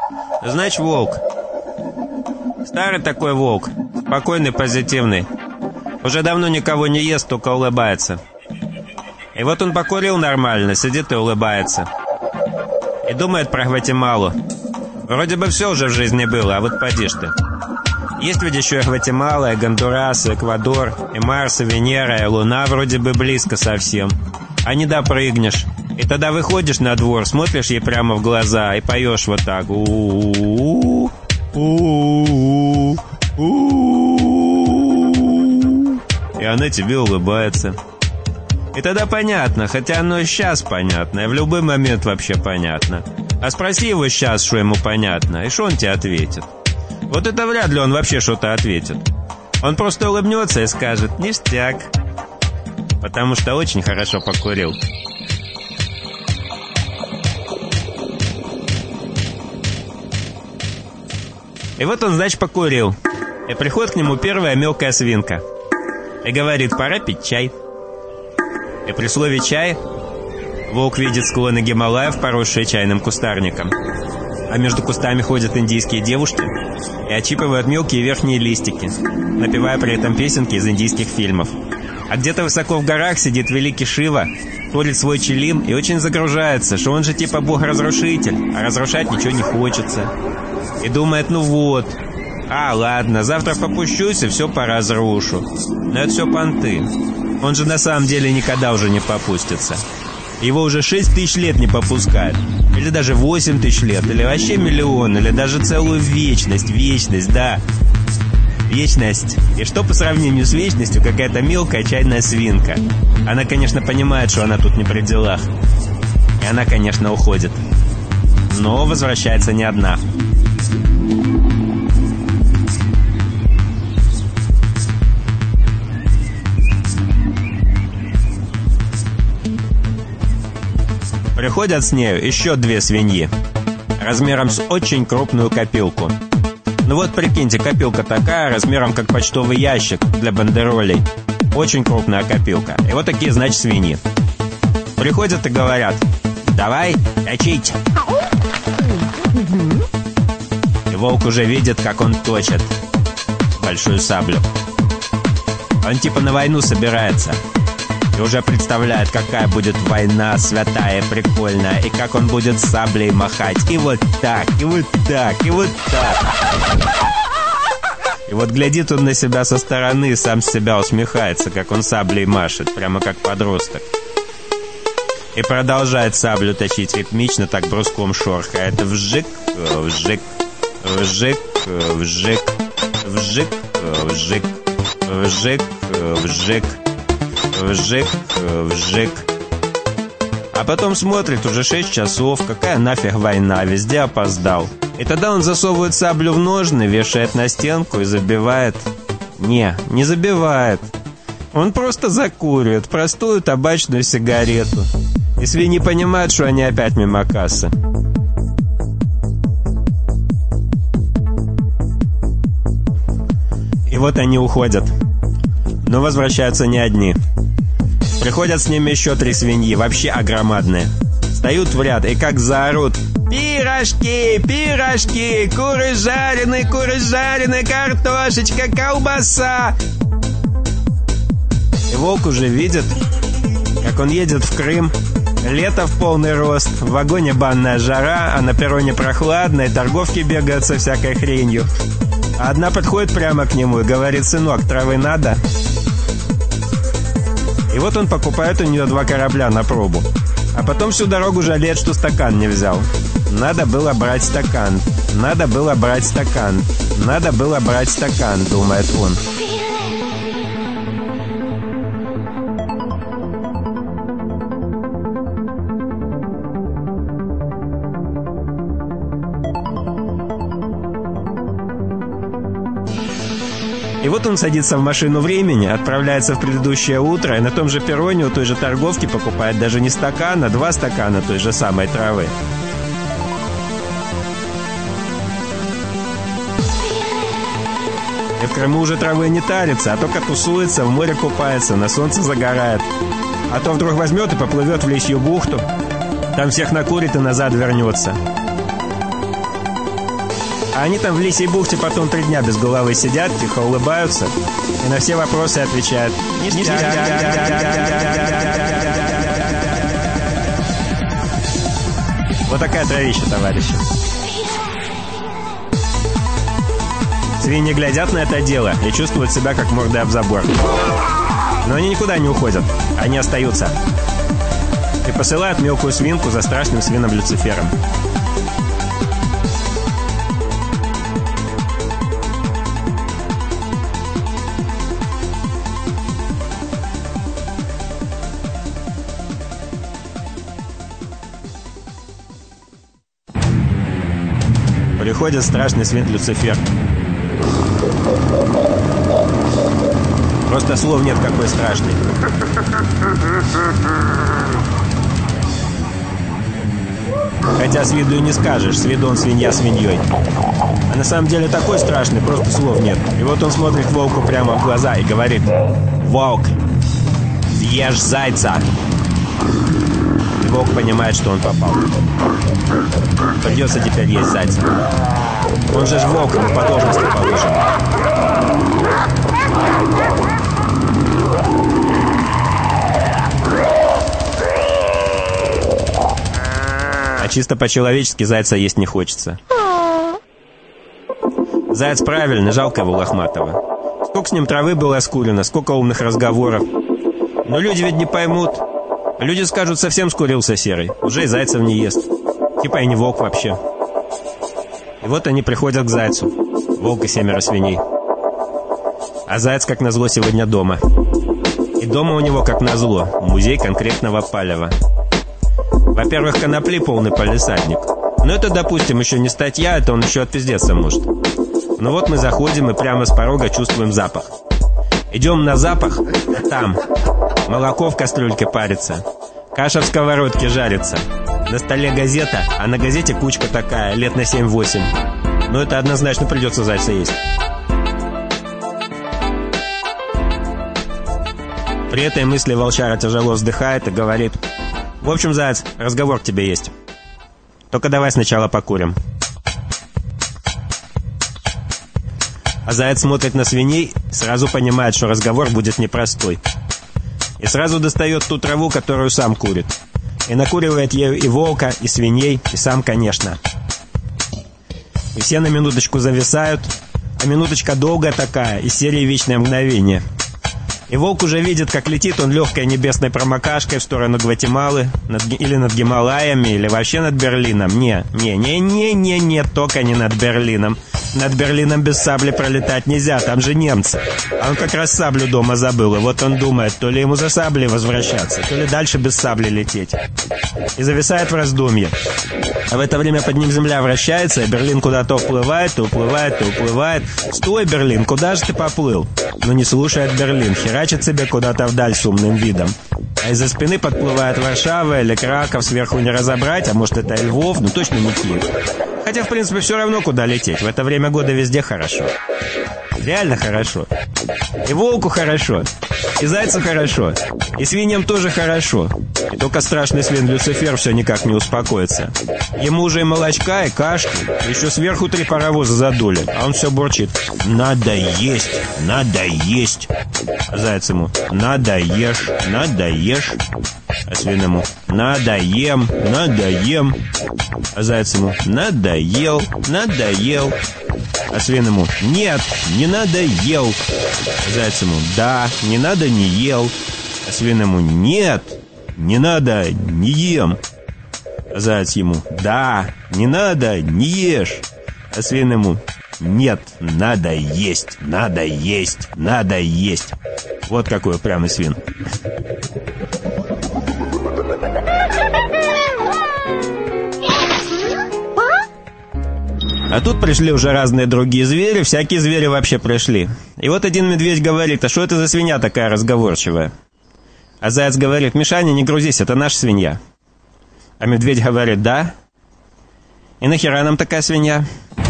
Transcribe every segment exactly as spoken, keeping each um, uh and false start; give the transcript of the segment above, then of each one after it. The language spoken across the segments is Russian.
Значит, волк. Старый такой волк, спокойный, позитивный. Уже давно никого не ест, только улыбается. И вот он покурил нормально, сидит и улыбается. И думает про Гватемалу. Вроде бы все уже в жизни было, а вот поди ж ты. Есть ведь еще и Гватемала, и Гондурас, и Эквадор, и Марс, и Венера, и Луна вроде бы близко совсем. А не допрыгнешь. И тогда выходишь на двор, смотришь ей прямо в глаза и поешь вот так. У-у-у, у-у-у, у-у-у. И она тебе улыбается. И тогда понятно, хотя оно и сейчас понятно, и в любой момент вообще понятно. А спроси его сейчас, что ему понятно, и что он тебе ответит. Вот это вряд ли он вообще что-то ответит. Он просто улыбнется и скажет «ништяк», потому что очень хорошо покурил. И вот он, значит, покурил. И приходит к нему первая мелкая свинка. И говорит: пора пить чай. И при слове «чай» волк видит склоны Гималаев, поросшие чайным кустарником. А между кустами ходят индийские девушки и отщипывают мелкие верхние листики, напевая при этом песенки из индийских фильмов. А где-то высоко в горах сидит великий Шива, курит свой чилим и очень загружается, что он же типа бог-разрушитель, а разрушать ничего не хочется. И думает: ну вот, а ладно, завтра попущусь и все поразрушу. Но это все понты. Он же на самом деле никогда уже не попустится. Его уже шесть тысяч лет не попускают. Или даже восемь тысяч лет, или вообще миллион, или даже целую вечность. Вечность, да. Вечность. И что по сравнению с вечностью какая-то мелкая чайная свинка? Она, конечно, понимает, что она тут не при делах. И она, конечно, уходит. Но возвращается не одна. Приходят с нею еще две свиньи, размером с очень крупную копилку. Ну вот прикиньте, копилка такая, размером как почтовый ящик для бандеролей. Очень крупная копилка. И вот такие, значит, свиньи. Приходят и говорят: давай, точить. И волк уже видит, как он точит большую саблю. Он типа на войну собирается. И уже представляет, какая будет война святая, прикольная, и как он будет саблей махать. И вот так, и вот так, и вот так. И вот глядит он на себя со стороны и сам с себя усмехается, как он саблей машет, прямо как подросток. И продолжает саблю точить ритмично, так бруском шорхает. Вжик, вжик, вжик, вжик, вжик, вжик, вжик, вжик. Вжик, вжик. А потом смотрит, уже шесть часов, какая нафиг война, везде опоздал. И тогда он засовывает саблю в ножны, вешает на стенку и забивает. Не, не забивает. Он просто закуривает простую табачную сигарету. И свиньи понимают, что они опять мимо кассы. И вот они уходят. Но возвращаются не одни. Приходят с ними еще три свиньи, вообще огромадные. Встают в ряд и как заорут: пирожки, пирожки, куры жареные, куры жареные, картошечка, колбаса. И волк уже видит, как он едет в Крым. Лето в полный рост, в вагоне банная жара, а на перроне прохладно, и торговки бегают со всякой хренью. А одна подходит прямо к нему и говорит: сынок, травы надо? И вот он покупает у нее два корабля на пробу. А потом всю дорогу жалеет, что стакан не взял. Надо было брать стакан. Надо было брать стакан. Надо было брать стакан, думает он. И вот он садится в машину времени, отправляется в предыдущее утро, и на том же перроне у той же торговки покупает даже не стакан, а два стакана той же самой травы. И в Крыму уже травы не тарится, а только тусуется, в море купается, на солнце загорает. А то вдруг возьмет и поплывет в Лисью бухту, там всех накурит и назад вернется. А они там в лисьей бухте потом три дня без головы сидят, тихо улыбаются и на все вопросы отвечают. Вот такая травища, товарищи. Свиньи глядят на это дело и чувствуют себя как мордой об забор. Но они никуда не уходят, они остаются. И посылают мелкую свинку за страшным свином Люцифером. Приходит страшный свин Люцифер. Просто слов нет, какой страшный. Хотя с виду и не скажешь, с виду он свинья свиньей. А на самом деле такой страшный, просто слов нет. И вот он смотрит волку прямо в глаза и говорит: «Волк, съешь зайца!» И волк понимает, что он попал. Придется теперь есть зайца. Он же ж волк, ему по должности положено. А чисто по-человечески зайца есть не хочется. Заяц правильный, жалко его лохматого. Сколько с ним травы было скурено, сколько умных разговоров. Но люди ведь не поймут. Люди скажут: совсем скурился серый, уже и зайцев не ест. Типа и не волк вообще. И вот они приходят к зайцу. Волк и семеро свиней. А заяц, как назло, сегодня дома. И дома у него, как назло, музей конкретного палева. Во-первых, конопли полный палисадник. Но это, допустим, еще не статья, это он еще отпиздеться может. Но вот мы заходим и прямо с порога чувствуем запах. Идем на запах, а там молоко в кастрюльке парится, каша в сковородке жарится, на столе газета, а на газете кучка такая, лет на семь-восемь. Но это однозначно придется зайца есть. При этой мысли волчара тяжело вздыхает и говорит: «В общем, заяц, разговор к тебе есть. Только давай сначала покурим». А заяц смотрит на свиней, сразу понимает, что разговор будет непростой. И сразу достает ту траву, которую сам курит. И накуривает ею и волка, и свиней, и сам, конечно. И все на минуточку зависают, а минуточка долгая такая, из серии «Вечное мгновение». И волк уже видит, как летит он легкой небесной промокашкой в сторону Гватемалы, над, или над Гималаями, или вообще над Берлином. Не, не, не, не, не, не, только не над Берлином. Над Берлином без сабли пролетать нельзя, там же немцы. А он как раз саблю дома забыл, и вот он думает, то ли ему за саблей возвращаться, то ли дальше без сабли лететь. И зависает в раздумье. А в это время под ним земля вращается, и Берлин куда-то уплывает, и уплывает, и уплывает. «Стой, Берлин, куда же ты поплыл?» Но не слушает Берлин, херачит себе куда-то вдаль с умным видом. А из-за спины подплывает Варшава или Краков, сверху не разобрать, а может это и Львов, но точно не Киев. Хотя, в принципе, все равно, куда лететь. В это время года везде хорошо. Реально хорошо. И волку хорошо, и зайцу хорошо, и свиньям тоже хорошо. И только страшный свин Люцифер все никак не успокоится. Ему уже и молочка, и кашки, еще сверху три паровоза задули. А он все бурчит: «Надо есть, надо есть». А заяц ему: «Надо ешь, надо ешь». А свин ему: «Надоем, надоем». А заяц ему: «Надоел, надоел». А свин ему: «Нет, не надоел». А заяц ему: «Да, не надо, не ел». А свин ему: «Нет, не надо, не ем». А заяц ему: «Да, не надо, не ешь». А свин ему: «Нет, надо есть, надо есть, надо есть». Вот какой упрямый свин. А тут пришли уже разные другие звери, всякие звери вообще пришли. И вот один медведь говорит: «А что это за свинья такая разговорчивая?» А заяц говорит: «Мишаня, не грузись, это наша свинья». А медведь говорит: «Да? И нахера нам такая свинья?»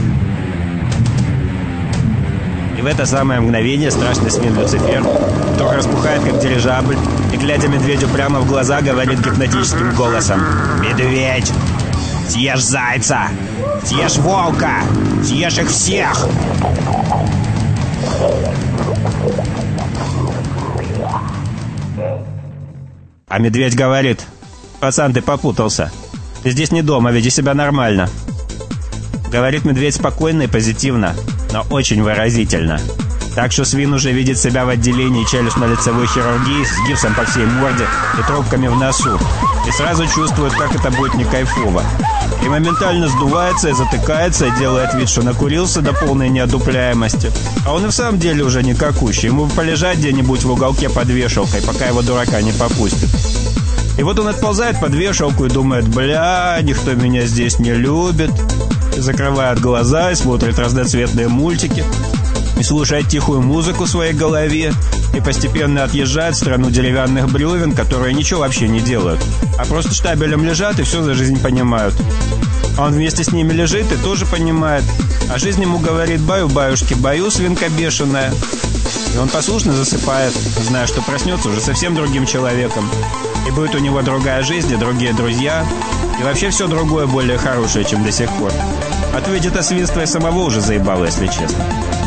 И в это самое мгновение страшный свин Люцифер вдруг распухает, как дирижабль, и, глядя медведю прямо в глаза, говорит гипнотическим голосом: «Медведь, Съешь зайца! Съешь волка! Съешь их всех!» А медведь говорит: «Пацан, ты попутался. Ты здесь не дома, веди себя нормально». Говорит медведь спокойно и позитивно, но очень выразительно. Так что свин уже видит себя в отделении челюстно-лицевой хирургии с гипсом по всей морде и трубками в носу. И сразу чувствует, как это будет не кайфово. И моментально сдувается и затыкается, и делает вид, что накурился до полной неодупляемости. А он и в самом деле уже никакущий. Ему бы полежать где-нибудь в уголке под вешалкой, пока его дурака не попустит. И вот он отползает под вешалку и думает: «Бля, никто меня здесь не любит». И закрывает глаза и смотрит разноцветные мультики. И слушает тихую музыку в своей голове. И постепенно отъезжает в страну деревянных бревен, которые ничего вообще не делают, а просто штабелем лежат и все за жизнь понимают. А он вместе с ними лежит и тоже понимает. А жизнь ему говорит: «Баю-баюшки, баю, свинка бешеная». И он послушно засыпает, зная, что проснется уже совсем другим человеком. И будет у него другая жизнь и другие друзья. И вообще все другое более хорошее, чем до сих пор. А то ведь это свинство и самого уже заебало, если честно.